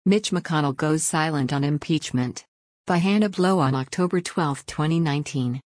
Mitch McConnell goes silent on impeachment. By Hannah Blow on October 12, 2019.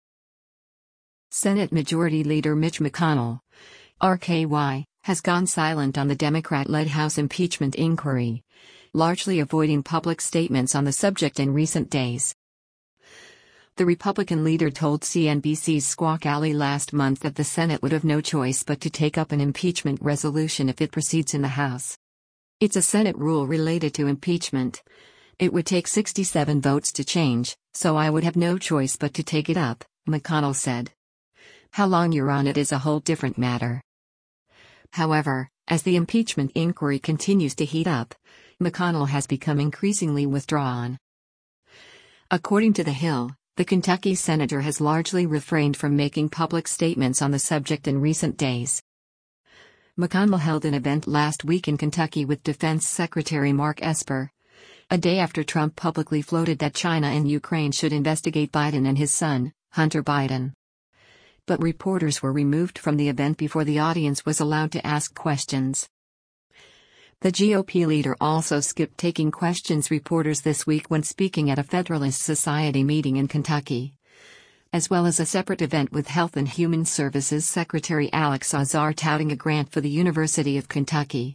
Senate Majority Leader Mitch McConnell, RKY, has gone silent on the Democrat-led House impeachment inquiry, largely avoiding public statements on the subject in recent days. The Republican leader told CNBC's Squawk Alley last month that the Senate would have no choice but to take up an impeachment resolution if it proceeds in the House. It's a Senate rule related to impeachment. It would take 67 votes to change, so I would have no choice but to take it up, McConnell said. How long you're on it is a whole different matter. However, as the impeachment inquiry continues to heat up, McConnell has become increasingly withdrawn. According to The Hill, the Kentucky senator has largely refrained from making public statements on the subject in recent days. McConnell held an event last week in Kentucky with Defense Secretary Mark Esper, a day after Trump publicly floated that China and Ukraine should investigate Biden and his son, Hunter Biden. But reporters were removed from the event before the audience was allowed to ask questions. The GOP leader also skipped taking questions reporters this week when speaking at a Federalist Society meeting in Kentucky, as well as a separate event with Health and Human Services Secretary Alex Azar touting a grant for the University of Kentucky.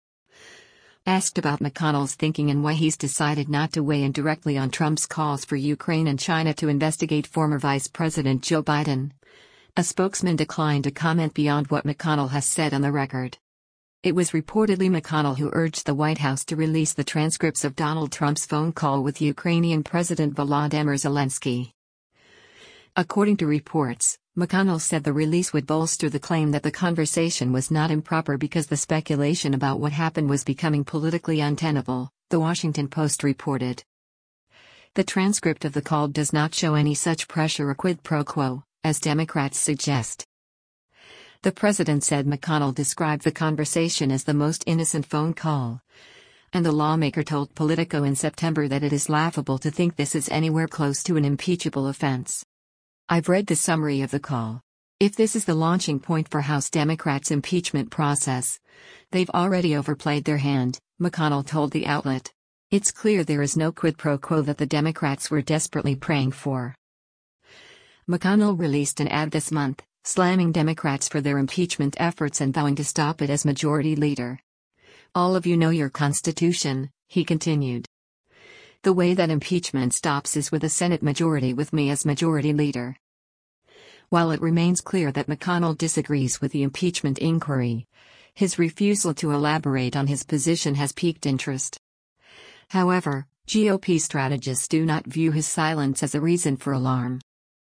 Asked about McConnell's thinking and why he's decided not to weigh in directly on Trump's calls for Ukraine and China to investigate former Vice President Joe Biden, a spokesman declined to comment beyond what McConnell has said on the record. It was reportedly McConnell who urged the White House to release the transcripts of Donald Trump's phone call with Ukrainian President Volodymyr Zelensky. According to reports, McConnell said the release would bolster the claim that the conversation was not improper because the speculation about what happened was becoming politically untenable, The Washington Post reported. The transcript of the call does not show any such pressure or quid pro quo, as Democrats suggest. The president said McConnell described the conversation as the most innocent phone call, and the lawmaker told Politico in September that it is laughable to think this is anywhere close to an impeachable offense. I've read the summary of the call. If this is the launching point for House Democrats' impeachment process, they've already overplayed their hand, McConnell told the outlet. It's clear there is no quid pro quo that the Democrats were desperately praying for. McConnell released an ad this month, slamming Democrats for their impeachment efforts and vowing to stop it as majority leader. All of you know your Constitution, he continued. The way that impeachment stops is with a Senate majority with me as majority leader. While it remains clear that McConnell disagrees with the impeachment inquiry, his refusal to elaborate on his position has piqued interest. However, GOP strategists do not view his silence as a reason for alarm.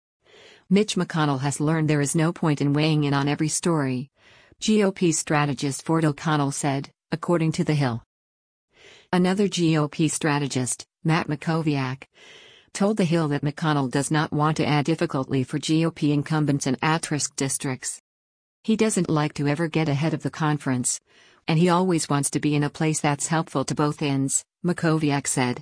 Mitch McConnell has learned there is no point in weighing in on every story, GOP strategist Ford O'Connell said, according to The Hill. Another GOP strategist, Matt Mackowiak, told The Hill that McConnell does not want to add difficulty for GOP incumbents in at-risk districts. He doesn't like to ever get ahead of the conference, and he always wants to be in a place that's helpful to both ends, Mackowiak said.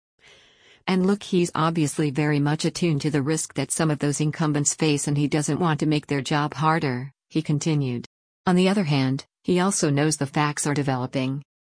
And look, he's obviously very much attuned to the risk that some of those incumbents face and he doesn't want to make their job harder, he continued. On the other hand, he also knows the facts are developing.